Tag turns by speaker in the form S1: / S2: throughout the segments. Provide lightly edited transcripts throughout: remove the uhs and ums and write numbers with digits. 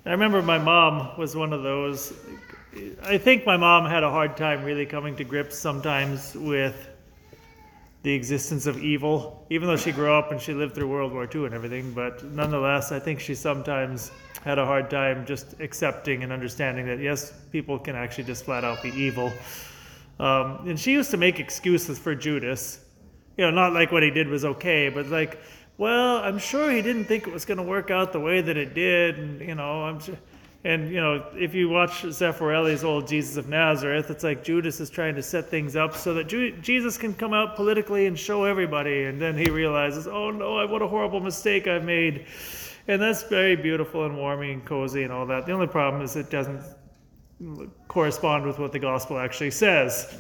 S1: I remember my mom was one of those. I think my mom had a hard time really coming to grips sometimes with the existence of evil, even though she grew up and she lived through World War II and everything. But nonetheless, I think she sometimes had a hard time just accepting and understanding that, yes, people can actually just flat out be evil. And she used to make excuses for Judas. Not like what he did was okay, but like, well, I'm sure he didn't think it was going to work out the way that it did. And, I'm sure. And, if you watch Zeffirelli's old Jesus of Nazareth, it's like Judas is trying to set things up so that Jesus can come out politically and show everybody. And then he realizes, oh no, what a horrible mistake I've made. And that's very beautiful and warming and cozy and all that. The only problem is it doesn't correspond with what the gospel actually says.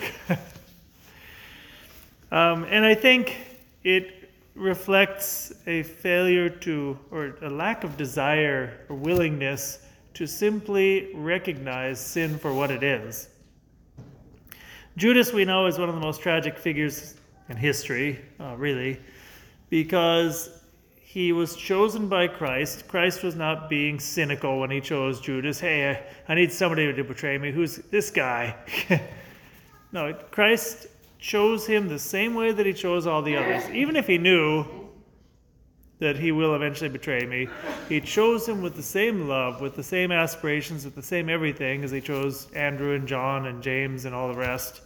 S1: And I think it reflects a failure or a lack of desire or willingness to simply recognize sin for what it is. Judas, we know, is one of the most tragic figures in history, really, because he was chosen by Christ. Christ was not being cynical when he chose Judas. Hey, I need somebody to betray me. Who's this guy? No, Christ chose him the same way that he chose all the others. Even if he knew that he will eventually betray me, he chose him with the same love, with the same aspirations, with the same everything as he chose Andrew and John and James and all the rest.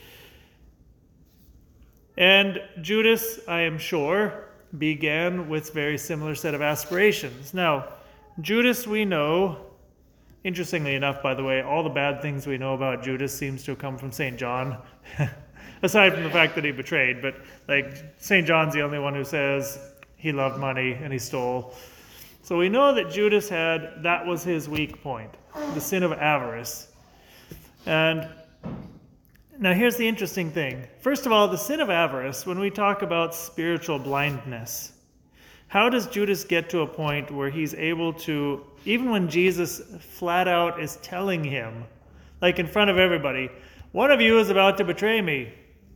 S1: And Judas, I am sure, began with a very similar set of aspirations. Now, Judas, we know, interestingly enough, by the way, all the bad things we know about Judas seems to have come from St. John, aside from the fact that he betrayed. But like St. John's the only one who says he loved money and he stole. So we know that Judas that was his weak point, the sin of avarice. And now here's the interesting thing. First of all, the sin of avarice, when we talk about spiritual blindness, how does Judas get to a point where he's able to, even when Jesus flat out is telling him, like in front of everybody, one of you is about to betray me.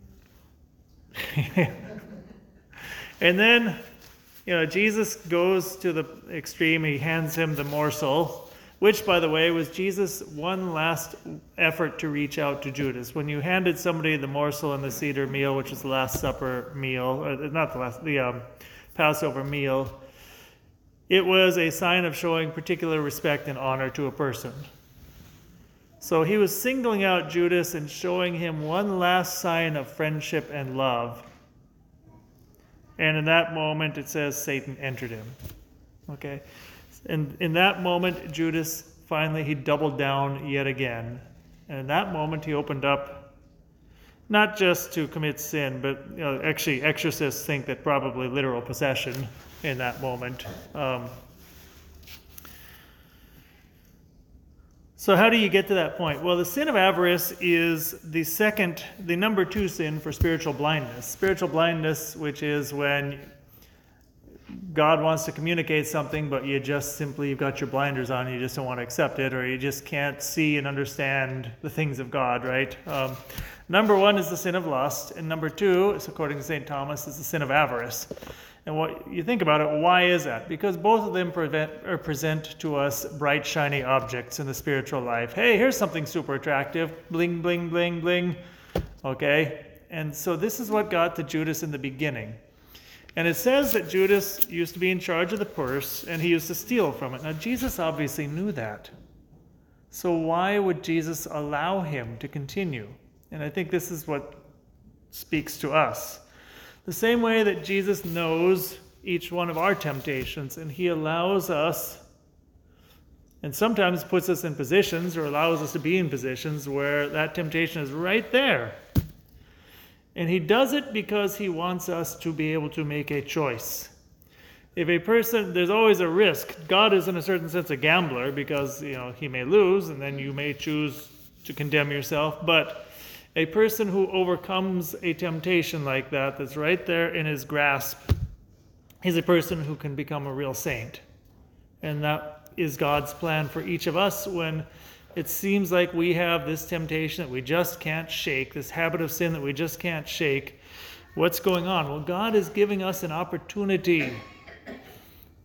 S1: And then, Jesus goes to the extreme. He hands him the morsel, which, by the way, was Jesus' one last effort to reach out to Judas. When you handed somebody the morsel in the Seder meal, which is the Last Supper meal, the Passover meal, it was a sign of showing particular respect and honor to a person. So he was singling out Judas and showing him one last sign of friendship and love. And in that moment, it says Satan entered him. Okay? And in that moment, Judas, finally, he doubled down yet again. And in that moment, he opened up, not just to commit sin, but actually, exorcists think that probably literal possession in that moment. So how do you get to that point? Well, the sin of avarice is the number 2 sin for spiritual blindness. Spiritual blindness, which is when God wants to communicate something, but you've got your blinders on, you just don't want to accept it, or you just can't see and understand the things of God, right? Number 1 is the sin of lust, and number 2, according to St. Thomas, is the sin of avarice. And what you think about it, why is that? Because both of them present to us bright, shiny objects in the spiritual life. Hey, here's something super attractive. Bling, bling, bling, bling. Okay? And so this is what got to Judas in the beginning. And it says that Judas used to be in charge of the purse, and he used to steal from it. Now, Jesus obviously knew that. So why would Jesus allow him to continue? And I think this is what speaks to us. The same way that Jesus knows each one of our temptations, and he allows us, and sometimes puts us in positions or allows us to be in positions where that temptation is right there. And he does it because he wants us to be able to make a choice. If a person, there's always a risk. God is in a certain sense a gambler because, he may lose and then you may choose to condemn yourself. But a person who overcomes a temptation like that, that's right there in his grasp, is a person who can become a real saint. And that is God's plan for each of us when it seems like we have this temptation that we just can't shake, this habit of sin that we just can't shake. What's going on? Well, God is giving us an opportunity.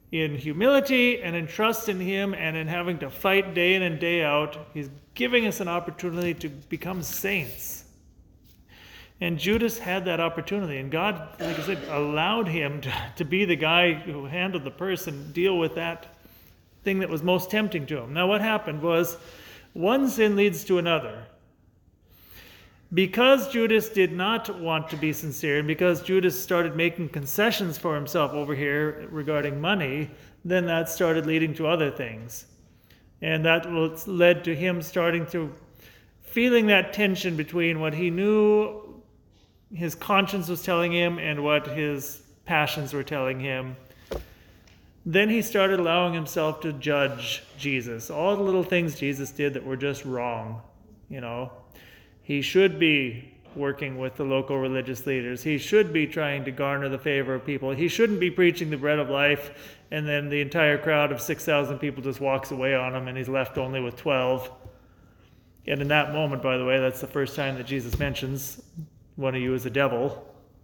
S1: in humility and in trust in him and in having to fight day in and day out. He's giving us an opportunity to become saints. And Judas had that opportunity, and God, like I said, allowed him to be the guy who handled the purse and deal with that thing that was most tempting to him. Now what happened was, one sin leads to another. Because Judas did not want to be sincere, and because Judas started making concessions for himself over here regarding money, then that started leading to other things. And that led to him starting to feeling that tension between what he knew his conscience was telling him and what his passions were telling him. Then he started allowing himself to judge Jesus. All the little things Jesus did that were just wrong, He should be working with the local religious leaders. He should be trying to garner the favor of people. He shouldn't be preaching the bread of life, and then the entire crowd of 6,000 people just walks away on him, and he's left only with 12. And in that moment, by the way, that's the first time that Jesus mentions one of you is a devil.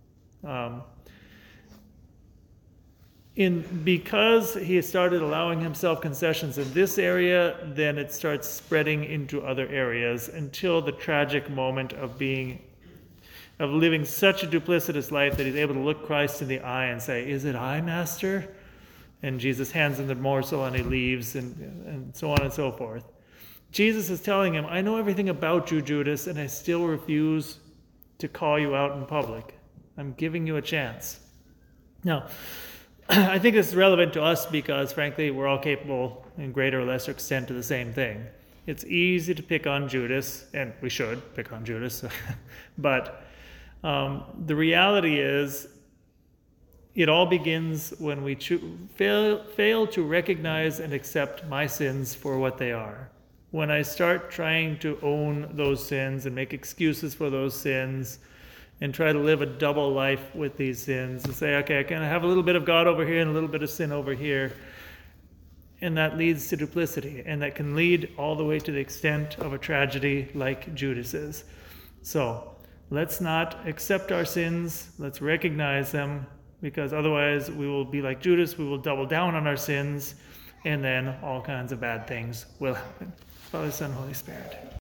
S1: Because he started allowing himself concessions in this area, then it starts spreading into other areas until the tragic moment of living such a duplicitous life that he's able to look Christ in the eye and say, "Is it I, Master?" And Jesus hands him the morsel and he leaves, and so on and so forth. Jesus is telling him, "I know everything about you, Judas, and I still refuse to call you out in public. I'm giving you a chance." Now, I think this is relevant to us because, frankly, we're all capable in greater or lesser extent of the same thing. It's easy to pick on Judas, and we should pick on Judas, but the reality is it all begins when we fail to recognize and accept my sins for what they are. When I start trying to own those sins and make excuses for those sins and try to live a double life with these sins and say, okay, I can have a little bit of God over here and a little bit of sin over here, and that leads to duplicity, and that can lead all the way to the extent of a tragedy like Judas's. So let's not accept our sins, let's recognize them, because otherwise we will be like Judas, we will double down on our sins, and then all kinds of bad things will happen. Father, Son, Holy Spirit.